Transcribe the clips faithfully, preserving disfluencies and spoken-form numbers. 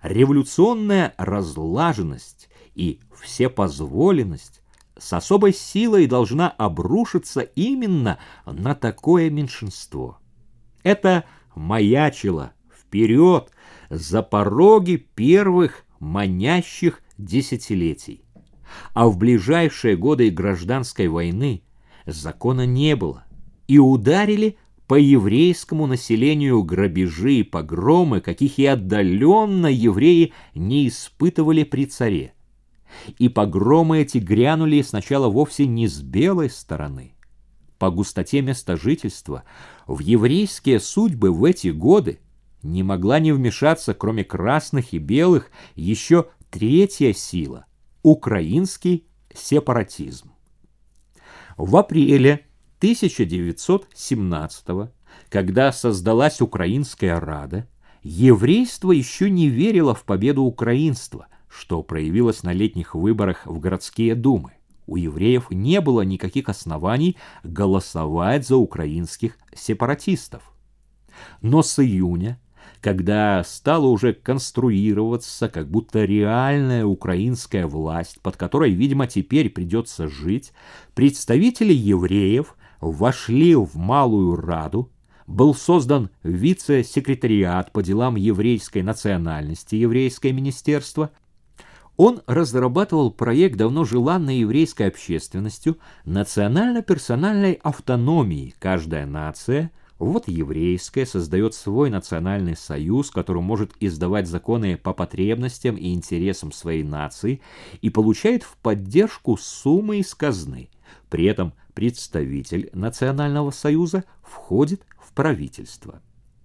революционная разлаженность и всепозволенность с особой силой должна обрушиться именно на такое меньшинство. Это маячило вперед за пороги первых манящих десятилетий. А в ближайшие годы гражданской войны закона не было, и ударили по еврейскому населению грабежи и погромы, каких и отдаленно евреи не испытывали при царе. И погромы эти грянули сначала вовсе не с белой стороны. По густоте места жительства в еврейские судьбы в эти годы не могла не вмешаться, кроме красных и белых, еще третья сила – украинский сепаратизм. В апреле тысяча девятьсот семнадцатого, когда создалась Украинская Рада, еврейство еще не верило в победу украинства, что проявилось на летних выборах в городские думы. У евреев не было никаких оснований голосовать за украинских сепаратистов. Но с июня, когда стала уже конструироваться как будто реальная украинская власть, под которой, видимо, теперь придется жить, представители евреев вошли в Малую Раду, был создан вице-секретариат по делам еврейской национальности, еврейское министерство. Он разрабатывал проект давно желанной еврейской общественностью национально-персональной автономии. Каждая нация, вот еврейская, создает свой национальный союз, который может издавать законы по потребностям и интересам своей нации и получает в поддержку суммы из казны. При этом представитель национального союза входит в правительство.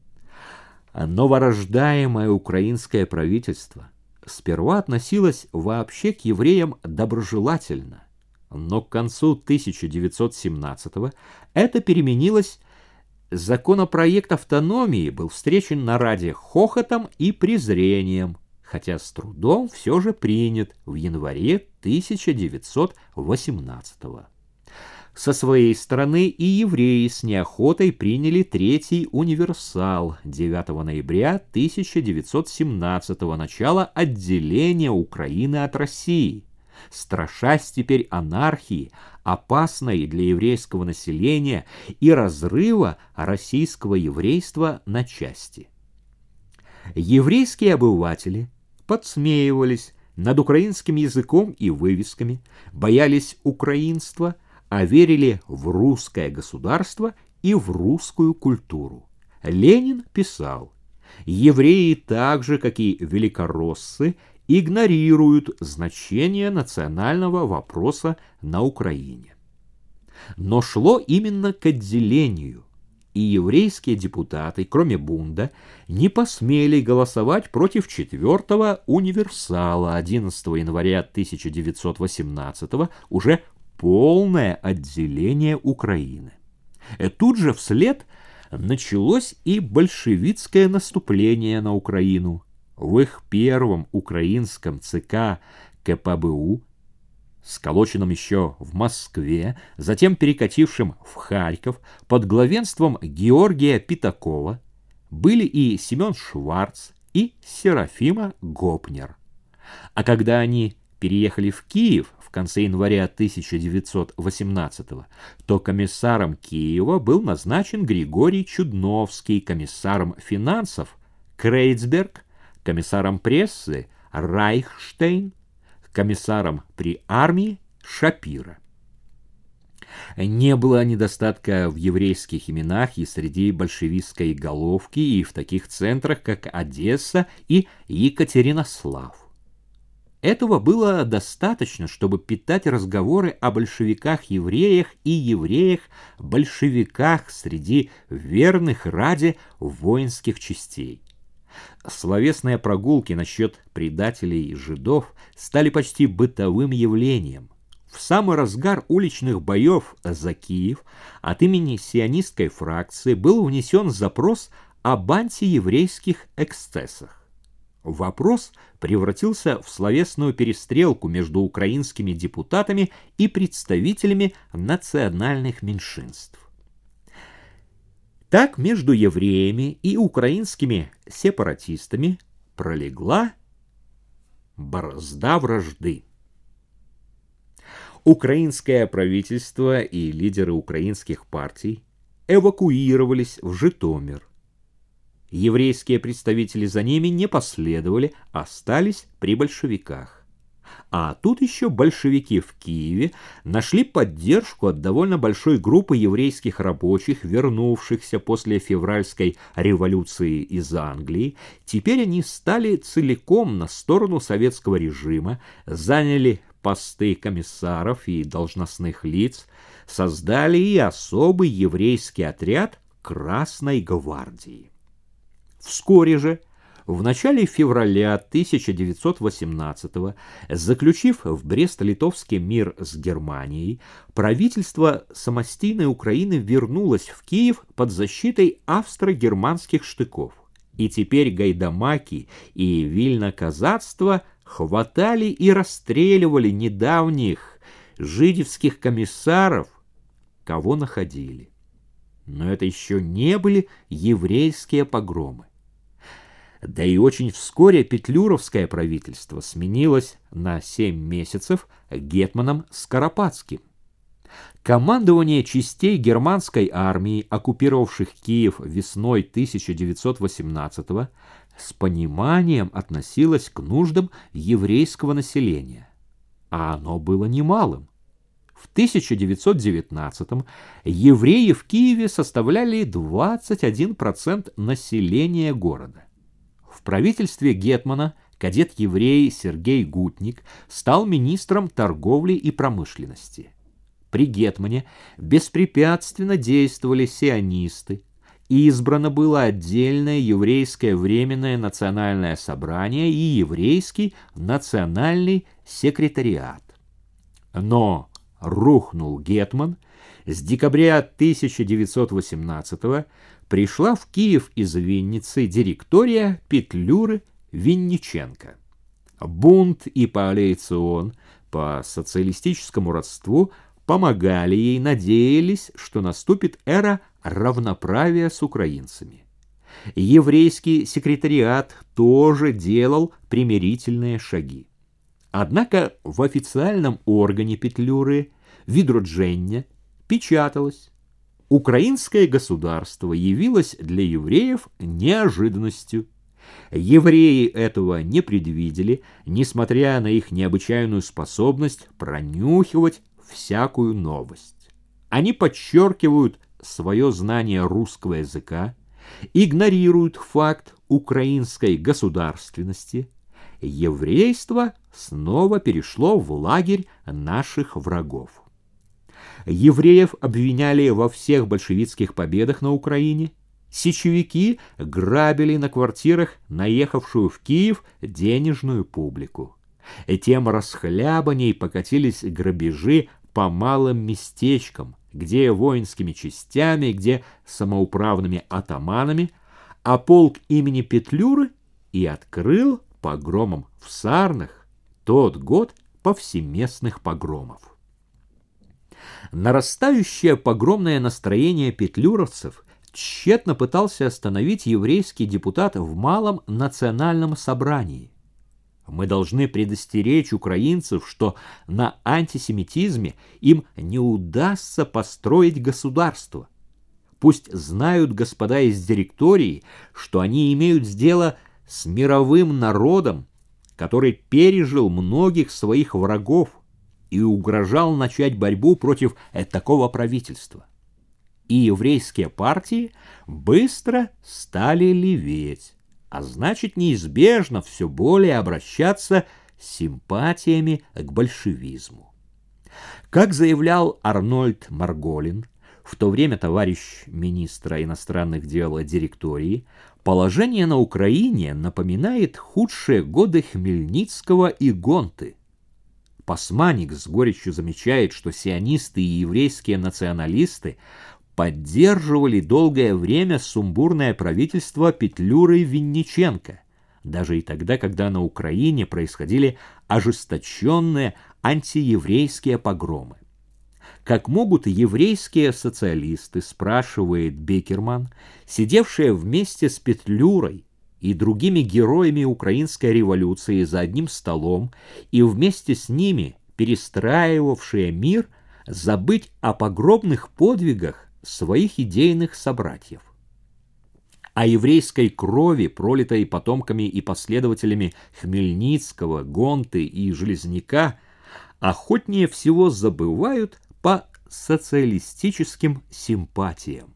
Новорождаемое украинское правительство сперва относилось вообще к евреям доброжелательно, но к концу тысяча девятьсот семнадцатого это переменилось. Законопроект автономии был встречен на Раде хохотом и презрением, хотя с трудом все же принят в январе тысяча девятьсот восемнадцатого. Со своей стороны и евреи с неохотой приняли Третий универсал девятого ноября тысяча девятьсот семнадцатого, начало отделения Украины от России, страшась теперь анархии, опасной для еврейского населения и разрыва российского еврейства на части. Еврейские обыватели подсмеивались над украинским языком и вывесками, боялись украинства, а верили в русское государство и в русскую культуру. Ленин писал: «Евреи так же, как и великороссы, игнорируют значение национального вопроса на Украине». Но шло именно к отделению, и еврейские депутаты, кроме Бунда, не посмели голосовать против четвертого универсала одиннадцатого января тысяча девятьсот восемнадцатого, уже полное отделение Украины. И тут же вслед началось и большевистское наступление на Украину. В их первом украинском ЦК КПБУ, сколоченном еще в Москве, затем перекатившем в Харьков, под главенством Георгия Пятакова, были и Семен Шварц, и Серафима Гопнер. А когда они переехали в Киев в конце января тысяча девятьсот восемнадцатого, то комиссаром Киева был назначен Григорий Чудновский, комиссаром финансов Крейцберг, комиссаром прессы Райхштейн, комиссаром при армии Шапира. Не было недостатка в еврейских именах и среди большевистской головки, и в таких центрах, как Одесса и Екатеринослав. Этого было достаточно, чтобы питать разговоры о большевиках-евреях и евреях-большевиках среди верных Раде воинских частей. Словесные прогулки насчет предателей жидов стали почти бытовым явлением. В самый разгар уличных боев за Киев от имени сионистской фракции был внесен запрос об антиеврейских эксцессах. Вопрос превратился в словесную перестрелку между украинскими депутатами и представителями национальных меньшинств. Так между евреями и украинскими сепаратистами пролегла борозда вражды. Украинское правительство и лидеры украинских партий эвакуировались в Житомир. Еврейские представители за ними не последовали, остались при большевиках. А тут еще большевики в Киеве нашли поддержку от довольно большой группы еврейских рабочих, вернувшихся после февральской революции из Англии. Теперь они стали целиком на сторону советского режима, заняли посты комиссаров и должностных лиц, создали и особый еврейский отряд Красной гвардии. Вскоре же, в начале февраля тысяча девятьсот восемнадцатого, заключив в Брест-Литовске мир с Германией, правительство самостийной Украины вернулось в Киев под защитой австро-германских штыков. И теперь гайдамаки и вильноказацтво хватали и расстреливали недавних жидовских комиссаров, кого находили. Но это еще не были еврейские погромы. Да и очень вскоре петлюровское правительство сменилось на семь месяцев гетманом Скоропадским. Командование частей германской армии, оккупировавших Киев весной тысяча девятьсот восемнадцатого, с пониманием относилось к нуждам еврейского населения. А оно было немалым. В тысяча девятьсот девятнадцатом евреи в Киеве составляли двадцать один процент населения города. В правительстве гетмана кадет-еврей Сергей Гутник стал министром торговли и промышленности. При гетмане беспрепятственно действовали сионисты, избрано было отдельное еврейское временное национальное собрание и еврейский национальный секретариат. Но рухнул гетман, с декабря тысяча девятьсот восемнадцатого пришла в Киев из Винницы директория Петлюры Винниченко. Бунт и коалицион по социалистическому родству помогали ей, надеялись, что наступит эра равноправия с украинцами. Еврейский секретариат тоже делал примирительные шаги. Однако в официальном органе Петлюры «Відродження» печаталось: украинское государство явилось для евреев неожиданностью. Евреи этого не предвидели, несмотря на их необычайную способность пронюхивать всякую новость. Они подчеркивают свое знание русского языка, игнорируют факт украинской государственности. Еврейство снова перешло в лагерь наших врагов. Евреев обвиняли во всех большевистских победах на Украине. Сечевики грабили на квартирах наехавшую в Киев денежную публику. Тем расхлябанней покатились грабежи по малым местечкам, где воинскими частями, где самоуправными атаманами, а полк имени Петлюры и открыл погромом в Сарнах тот год повсеместных погромов. Нарастающее погромное настроение петлюровцев тщетно пытался остановить еврейский депутат в Малом национальном собрании. Мы должны предостеречь украинцев, что на антисемитизме им не удастся построить государство. Пусть знают господа из директории, что они имеют дело с мировым народом, который пережил многих своих врагов и угрожал начать борьбу против такого правительства. И еврейские партии быстро стали леветь, а значит неизбежно все более обращаться с симпатиями к большевизму. Как заявлял Арнольд Марголин, в то время товарищ министра иностранных дел директории, положение на Украине напоминает худшие годы Хмельницкого и Гонты. Пасманик с горечью замечает, что сионисты и еврейские националисты поддерживали долгое время сумбурное правительство Петлюры Винниченко, даже и тогда, когда на Украине происходили ожесточенные антиеврейские погромы. Как могут еврейские социалисты, спрашивает Бекерман, сидевшие вместе с Петлюрой, и другими героями украинской революции за одним столом и вместе с ними перестраивавшие мир, забыть о погромных подвигах своих идейных собратьев. О еврейской крови, пролитой потомками и последователями Хмельницкого, Гонты и Железняка, охотнее всего забывают по социалистическим симпатиям.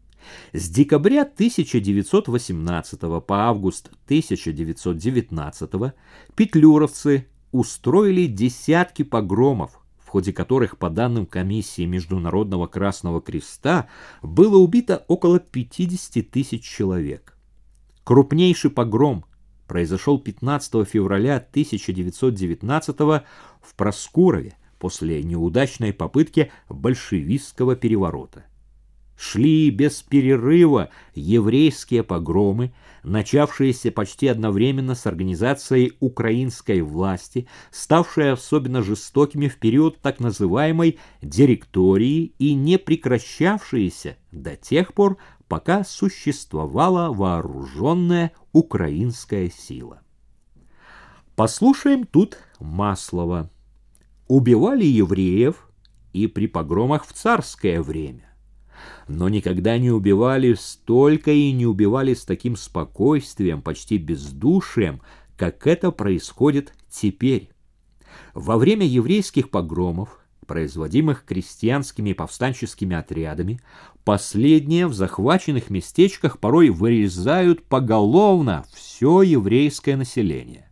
С декабря тысяча девятьсот восемнадцатого по август тысяча девятьсот девятнадцатого петлюровцы устроили десятки погромов, в ходе которых, по данным комиссии Международного Красного Креста, было убито около пятидесяти тысяч человек. Крупнейший погром произошел пятнадцатого февраля тысяча девятьсот девятнадцатого в Проскурове после неудачной попытки большевистского переворота. Шли без перерыва еврейские погромы, начавшиеся почти одновременно с организацией украинской власти, ставшие особенно жестокими в период так называемой директории и не прекращавшиеся до тех пор, пока существовала вооруженная украинская сила. Послушаем тут Маслова. Убивали евреев и при погромах в царское время. Но никогда не убивали столько и не убивали с таким спокойствием, почти бездушием, как это происходит теперь. Во время еврейских погромов, производимых крестьянскими повстанческими отрядами, последние в захваченных местечках порой вырезают поголовно все еврейское население.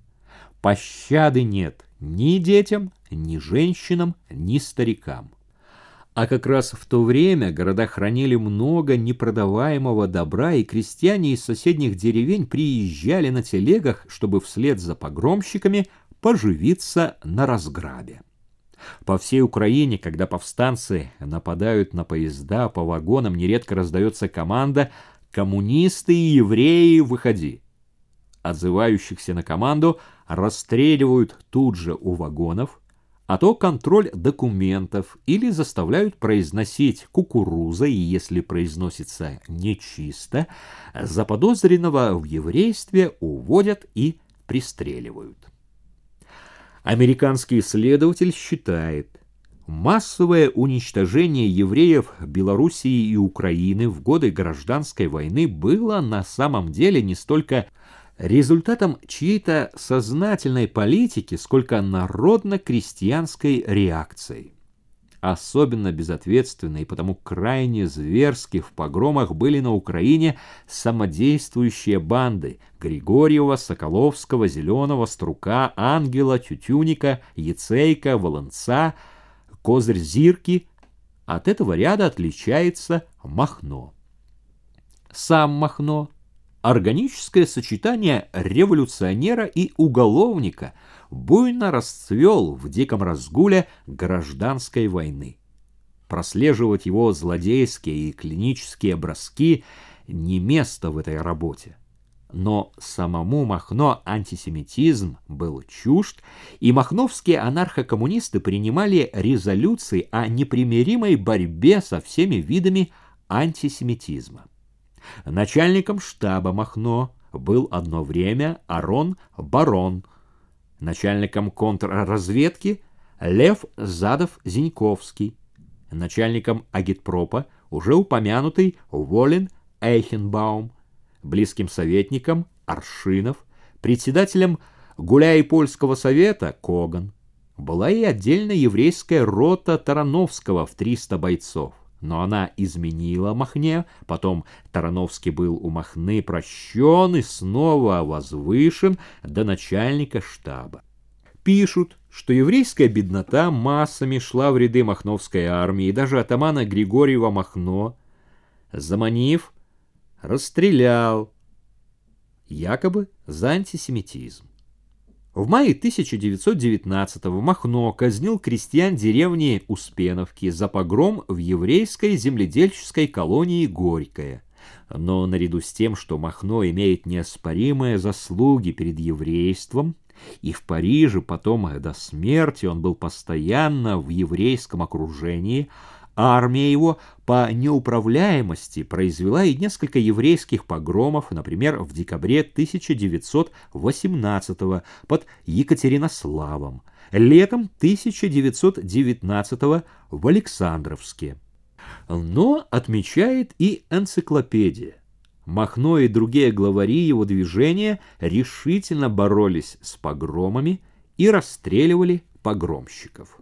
Пощады нет ни детям, ни женщинам, ни старикам. А как раз в то время города хранили много непродаваемого добра, и крестьяне из соседних деревень приезжали на телегах, чтобы вслед за погромщиками поживиться на разграбе. По всей Украине, когда повстанцы нападают на поезда, по вагонам нередко раздается команда «Коммунисты и евреи, выходи!». Отзывающихся на команду расстреливают тут же у вагонов, а то контроль документов или заставляют произносить кукуруза, и если произносится нечисто, заподозренного в еврействе уводят и пристреливают. Американский исследователь считает, массовое уничтожение евреев Белоруссии и Украины в годы гражданской войны было на самом деле не столько результатом чьей-то сознательной политики, сколько народно-крестьянской реакции. Особенно безответственны и потому крайне зверски в погромах были на Украине самодействующие банды Григорьева, Соколовского, Зеленого, Струка, Ангела, Тютюника, Яцейка, Волынца, Козырь-Зирки. От этого ряда отличается Махно. Сам Махно — органическое сочетание революционера и уголовника, буйно расцвел в диком разгуле гражданской войны. Прослеживать его злодейские и клинические броски не место в этой работе. Но самому Махно антисемитизм был чужд, и махновские анархокоммунисты принимали резолюции о непримиримой борьбе со всеми видами антисемитизма. Начальником штаба Махно был одно время Арон Барон, начальником контрразведки Лев Задов-Зиньковский, начальником агитпропа уже упомянутый Волин Эйхенбаум, близким советником Аршинов, председателем Гуляй-Польского совета Коган. Была и отдельная еврейская рота Тарановского в триста бойцов. Но она изменила Махне, потом Тарановский был у Махны прощен и снова возвышен до начальника штаба. Пишут, что еврейская беднота массами шла в ряды махновской армии, и даже атамана Григорьева Махно, заманив, расстрелял, якобы за антисемитизм. В мае тысяча девятьсот девятнадцатого Махно казнил крестьян деревни Успеновки за погром в еврейской земледельческой колонии Горькое. Но наряду с тем, что Махно имеет неоспоримые заслуги перед еврейством, и в Париже потом до смерти он был постоянно в еврейском окружении, Армия его по неуправляемости произвела и несколько еврейских погромов, например, в декабре тысяча девятьсот восемнадцатого под Екатеринославом, летом тысяча девятьсот девятнадцатого в Александровске. Но, отмечает и энциклопедия, Махно и другие главари его движения решительно боролись с погромами и расстреливали погромщиков.